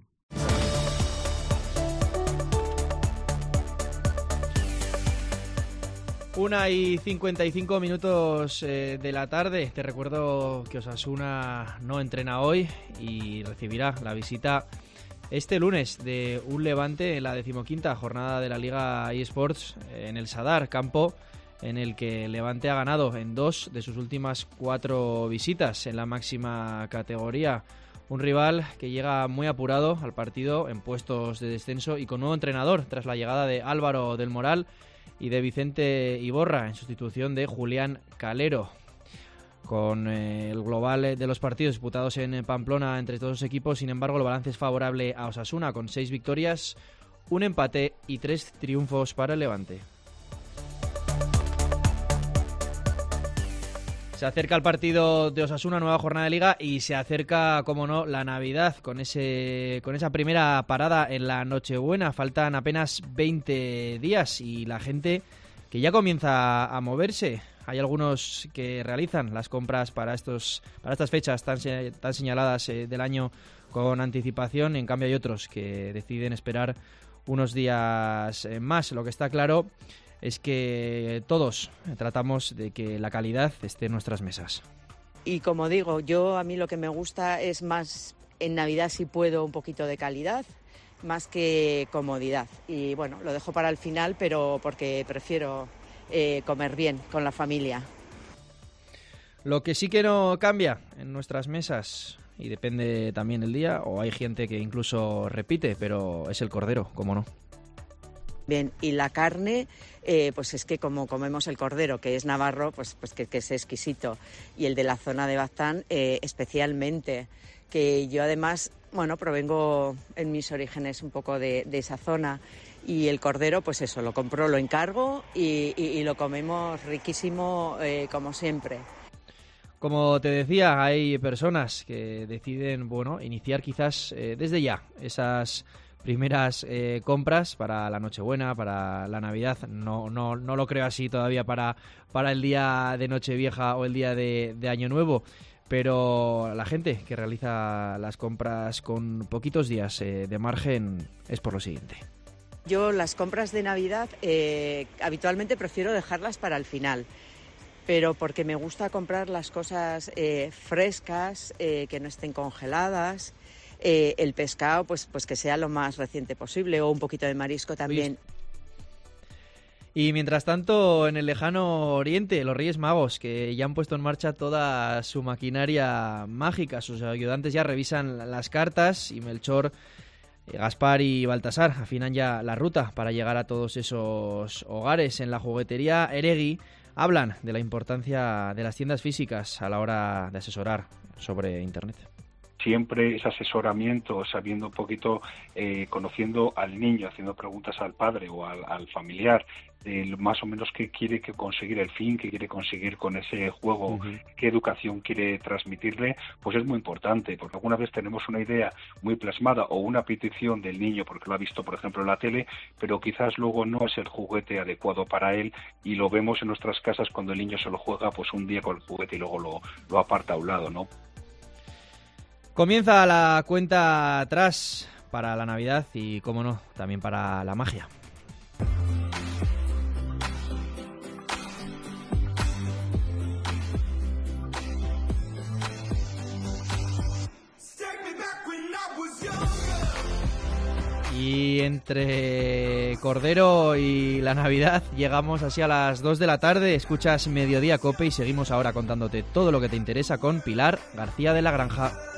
Una y cincuenta y cinco minutos eh, de la tarde. Te recuerdo que Osasuna no entrena hoy y recibirá la visita este lunes de un Levante en la decimoquinta jornada de la Liga eSports en el Sadar, campo en el que el Levante ha ganado en dos de sus últimas cuatro visitas en la máxima categoría. Un rival que llega muy apurado al partido en puestos de descenso y con nuevo entrenador tras la llegada de Álvaro del Moral y de Vicente Iborra en sustitución de Julián Calero. Con eh, el global de los partidos disputados en Pamplona entre todos los equipos, sin embargo, el balance es favorable a Osasuna con seis victorias, un empate y tres triunfos para el Levante. Se acerca el partido de Osasuna, nueva jornada de Liga, y se acerca, como no, la Navidad con ese con esa primera parada en la Nochebuena. Faltan apenas veinte días y la gente que ya comienza a moverse. Hay algunos que realizan las compras para estos para estas fechas tan, tan señaladas eh, del año con anticipación. En cambio hay otros que deciden esperar unos días eh, más. Lo que está claro es que todos tratamos de que la calidad esté en nuestras mesas. Y como digo, yo a mí lo que me gusta es más en Navidad, si puedo, un poquito de calidad, más que comodidad. Y bueno, lo dejo para el final, pero porque prefiero eh, comer bien con la familia. Lo que sí que no cambia en nuestras mesas, y depende también del día, o hay gente que incluso repite, pero es el cordero, cómo no. Bien, y la carne, eh, pues es que como comemos el cordero, que es navarro, pues, pues que, que es exquisito. Y el de la zona de Baztán, eh, especialmente, que yo además, bueno, provengo en mis orígenes un poco de, de esa zona. Y el cordero, pues eso, lo compro, lo encargo y, y, y lo comemos riquísimo, eh, como siempre. Como te decía, hay personas que deciden, bueno, iniciar quizás eh, desde ya esas primeras eh, compras para la Nochebuena, para la Navidad. No, no, no lo creo así todavía para, para el día de Nochevieja o el día de, de Año Nuevo, pero la gente que realiza las compras con poquitos días eh, de margen es por lo siguiente. Yo las compras de Navidad eh, habitualmente prefiero dejarlas para el final, pero porque me gusta comprar las cosas eh, frescas, eh, que no estén congeladas. Eh, el pescado, pues, pues que sea lo más reciente posible, o un poquito de marisco también. Y mientras tanto, en el lejano oriente, los Reyes Magos, que ya han puesto en marcha toda su maquinaria mágica, sus ayudantes ya revisan las cartas y Melchor, Gaspar y Baltasar afinan ya la ruta para llegar a todos esos hogares. En la juguetería Eregui hablan de la importancia de las tiendas físicas a la hora de asesorar sobre Internet. Siempre ese asesoramiento, sabiendo un poquito, eh, conociendo al niño, haciendo preguntas al padre o al, al familiar, eh, más o menos qué quiere que conseguir, el fin que quiere conseguir con ese juego, uh-huh. qué educación quiere transmitirle, pues es muy importante, porque alguna vez tenemos una idea muy plasmada o una petición del niño porque lo ha visto, por ejemplo, en la tele, pero quizás luego no es el juguete adecuado para él y lo vemos en nuestras casas cuando el niño se lo juega pues un día con el juguete y luego lo, lo aparta a un lado, ¿no? Comienza la cuenta atrás para la Navidad y, cómo no, también para la magia. Y entre Cordero y la Navidad llegamos así a las dos de la tarde. Escuchas Mediodía Cope y seguimos ahora contándote todo lo que te interesa con Pilar García de la Granja.